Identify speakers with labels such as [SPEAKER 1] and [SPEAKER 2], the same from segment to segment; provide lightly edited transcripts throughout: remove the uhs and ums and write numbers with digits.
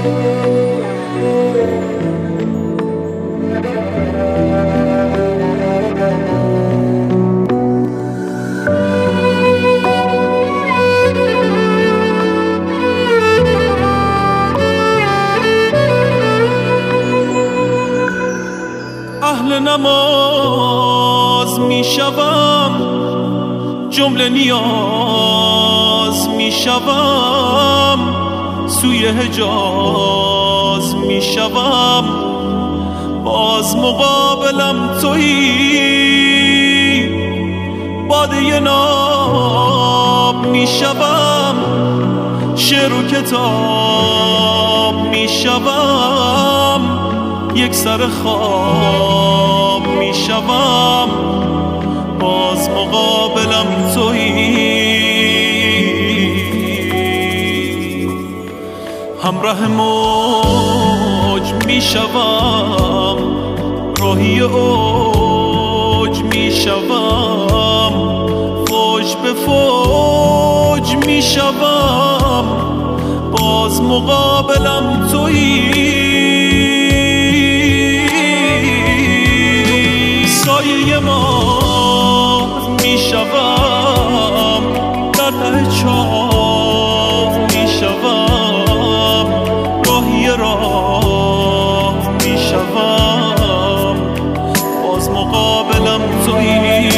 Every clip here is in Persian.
[SPEAKER 1] اهل نماز میشوم، جمله نیاز میشوم، سوی حجاز میشوم، باز مقابلم تویی، باده ناب میشوم، شعر و کتاب میشوم، یک سر خواب میشوم، باز مقابلم تویی، همراه موج میشوم، راهی اوج میشوم، فوج به فوج میشوم، باز مقابلم تویی، سایه ما میشوم، در ته چاه میشوم، راهی راه میشوم، باز مقابلم تویی.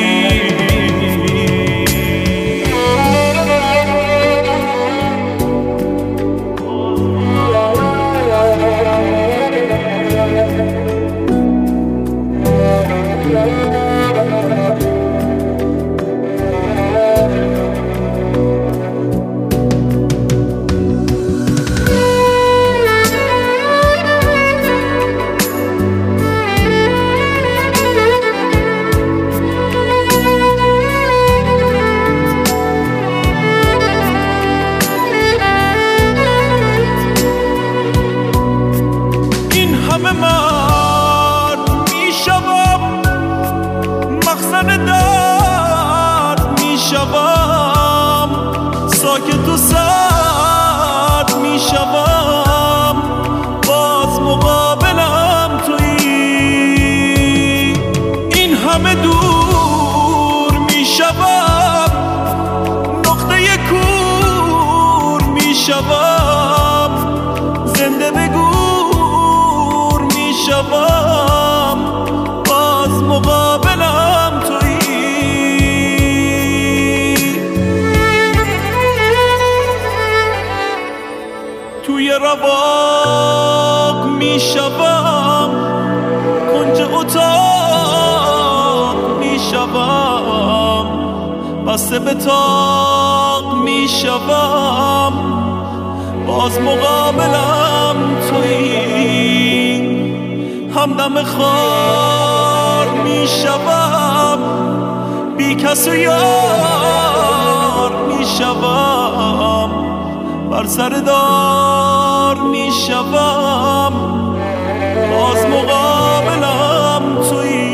[SPEAKER 1] ساکت و سرد میشوم، باز مقابلم تویی، این همه دور میشوم، نقطه کور میشوم، زنده به گور میشوم، باز مقابلم تویی، توی رواق میشوم، کنج اتاق میشوم، بسته به طاق میشوم، باز مقابلم تویی، همدم خار میشوم، بی کس و یار میشوم، بر سر دار میشوم، باز مقابلم تویی.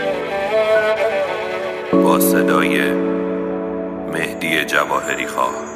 [SPEAKER 2] با صدای مهدی جواهری خواه.